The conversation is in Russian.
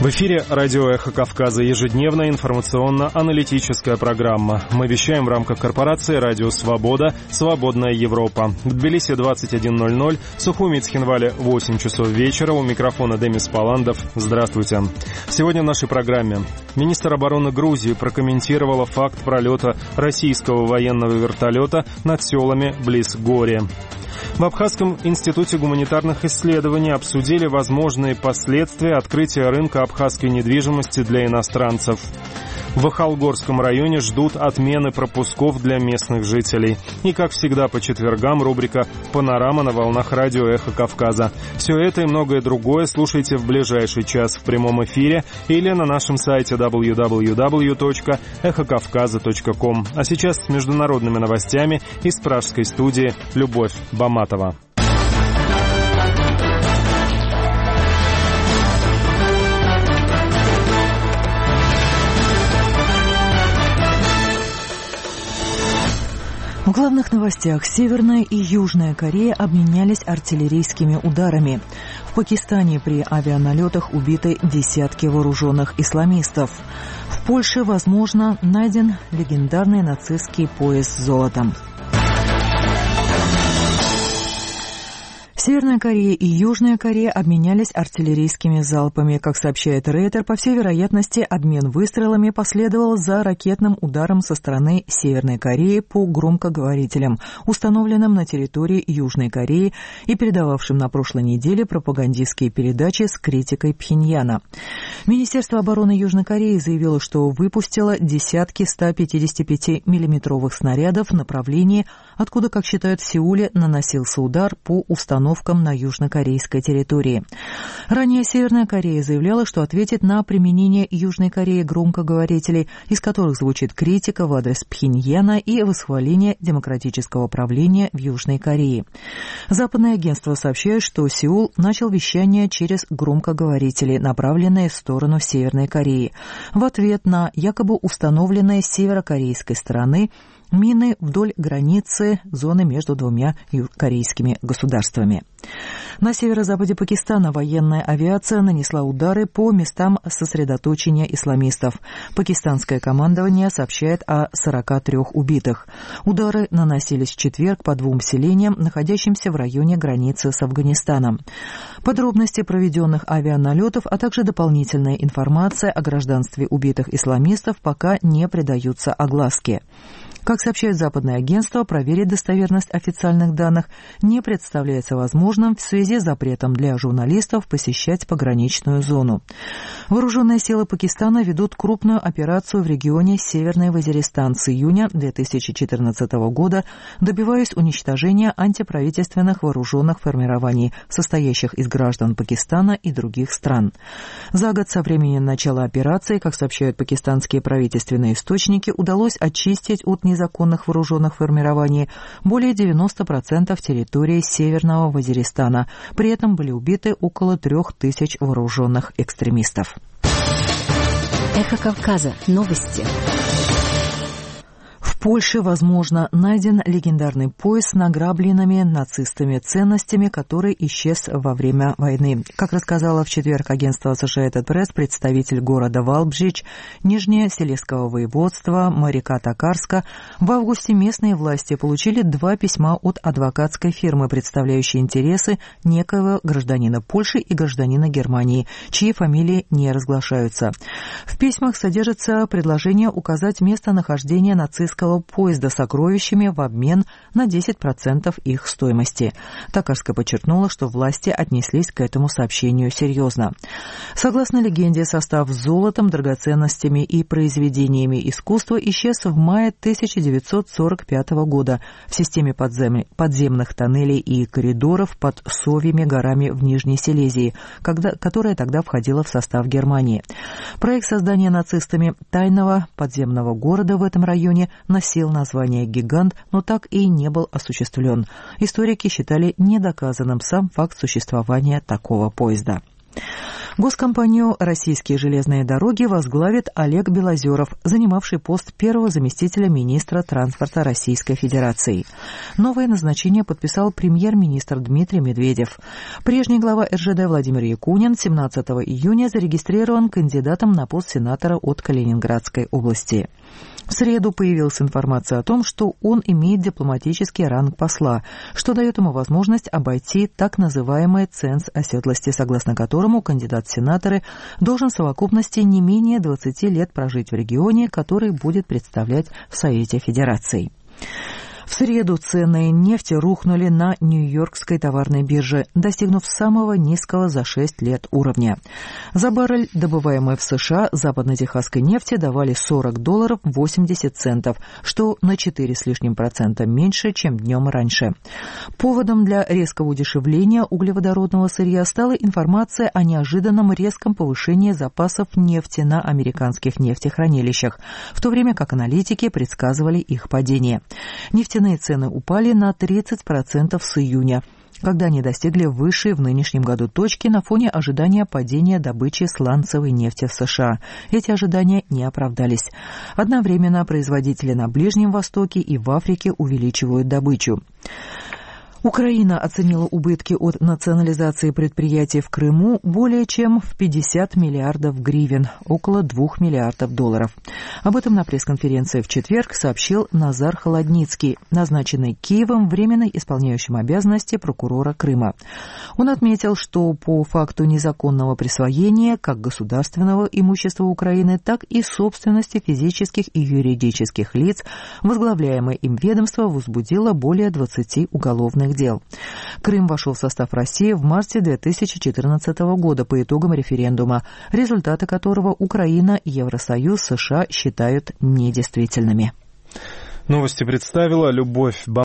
В эфире радио «Эхо Кавказа», ежедневная информационно-аналитическая программа. Мы вещаем в рамках корпорации «Радио Свобода», «Свободная Европа». В Тбилиси 21:00, Сухуми и Цхинвале 8 часов вечера. У микрофона Демис Паландов. Здравствуйте. Сегодня в нашей программе министр обороны Грузии прокомментировала факт пролета российского военного вертолета над селами близ Гори. В Абхазском институте гуманитарных исследований обсудили возможные последствия открытия рынка абхазской недвижимости для иностранцев. В Ахалгорском районе ждут отмены пропусков для местных жителей. И, как всегда, по четвергам рубрика «Панорама» на волнах радио «Эхо Кавказа». Все это и многое другое слушайте в ближайший час в прямом эфире или на нашем сайте www.эхокавказа.ком. А сейчас с международными новостями из пражской студии Любовь Баматова. В главных новостях: Северная и Южная Корея обменялись артиллерийскими ударами. В Пакистане при авианалетах убиты десятки вооруженных исламистов. В Польше, возможно, найден легендарный нацистский пояс с золотом. Северная Корея и Южная Корея обменялись артиллерийскими залпами. Как сообщает Рейтер, по всей вероятности, обмен выстрелами последовал за ракетным ударом со стороны Северной Кореи по громкоговорителям, установленным на территории Южной Кореи и передававшим на прошлой неделе пропагандистские передачи с критикой Пхеньяна. Министерство обороны Южной Кореи заявило, что выпустило десятки 155-миллиметровых снарядов в направлении, откуда, как считают в Сеуле, наносился удар по установкам на южнокорейской территории. Ранее Северная Корея заявляла, что ответит на применение Южной Кореи громкоговорителей, из которых звучит критика в адрес Пхеньяна и восхваление демократического правления в Южной Корее. Западные агентства сообщают, что Сеул начал вещание через громкоговорители, направленные в сторону Северной Кореи, в ответ на якобы установленные с северокорейской стороны мины вдоль границы зоны между двумя корейскими государствами. На северо-западе Пакистана военная авиация нанесла удары по местам сосредоточения исламистов. Пакистанское командование сообщает о 43 убитых. Удары наносились в четверг по двум селениям, находящимся в районе границы с Афганистаном. Подробности проведенных авианалетов, а также дополнительная информация о гражданстве убитых исламистов пока не придаются огласке. Как сообщают западные агентства, проверить достоверность официальных данных не представляется возможным в связи с запретом для журналистов посещать пограничную зону. Вооруженные силы Пакистана ведут крупную операцию в регионе Северный Вазиристан с июня 2014 года, добиваясь уничтожения антиправительственных вооруженных формирований, состоящих из граждан Пакистана и других стран. За год со времени начала операции, как сообщают пакистанские правительственные источники, удалось очистить от незаконных вооруженных формирований более 90% территории Северного Вазиристана. При этом были убиты около 3000 вооруженных экстремистов. Эхо Кавказа. Новости. В Польше, возможно, найден легендарный пояс с награбленными нацистами ценностями, который исчез во время войны. Как рассказала в четверг агентство Associated Press представитель города Валбжич, Нижнесилезского воеводства Марика Токарска, в августе местные власти получили 2 письма от адвокатской фирмы, представляющей интересы некоего гражданина Польши и гражданина Германии, чьи фамилии не разглашаются. В письмах содержится предложение указать местонахождение нацистского поезда с сокровищами в обмен на 10% их стоимости. Токарская подчеркнула, что власти отнеслись к этому сообщению серьезно. Согласно легенде, состав с золотом, драгоценностями и произведениями искусства исчез в мае 1945 года в системе подземных тоннелей и коридоров под Совьими горами в Нижней Силезии, которая тогда входила в состав Германии. Проект создания нацистами тайного подземного города в этом районе носил название «Гигант», но так и не был осуществлен. Историки считали недоказанным сам факт существования такого поезда. Госкомпанию «Российские железные дороги» возглавит Олег Белозеров, занимавший пост первого заместителя министра транспорта Российской Федерации. Новое назначение подписал премьер-министр Дмитрий Медведев. Прежний глава РЖД Владимир Якунин 17 июня зарегистрирован кандидатом на пост сенатора от Калининградской области. В среду появилась информация о том, что он имеет дипломатический ранг посла, что дает ему возможность обойти так называемый ценз оседлости, согласно которому кандидат в сенаторы должен в совокупности не менее 20 лет прожить в регионе, который будет представлять в Совете Федерации. В среду цены нефти рухнули на Нью-Йоркской товарной бирже, достигнув самого низкого за 6 лет уровня. За баррель, добываемой в США, западно-техасской нефти давали $40.80, что на 4 с лишним процента меньше, чем днем раньше. Поводом для резкого удешевления углеводородного сырья стала информация о неожиданном резком повышении запасов нефти на американских нефтехранилищах, в то время как аналитики предсказывали их падение. Нефтяные цены упали на 30% с июня, когда они достигли высшей в нынешнем году точки на фоне ожидания падения добычи сланцевой нефти в США. Эти ожидания не оправдались. Одновременно производители на Ближнем Востоке и в Африке увеличивают добычу. Украина оценила убытки от национализации предприятий в Крыму более чем в 50 миллиардов гривен, около $2 миллиардов. Об этом на пресс-конференции в четверг сообщил Назар Холодницкий, назначенный Киевом временно исполняющим обязанности прокурора Крыма. Он отметил, что по факту незаконного присвоения как государственного имущества Украины, так и собственности физических и юридических лиц возглавляемое им ведомство возбудило более 20 уголовных дел. Крым вошел в состав России в марте 2014 года по итогам референдума, результаты которого Украина, Евросоюз, США считают недействительными. Новости представила Любовь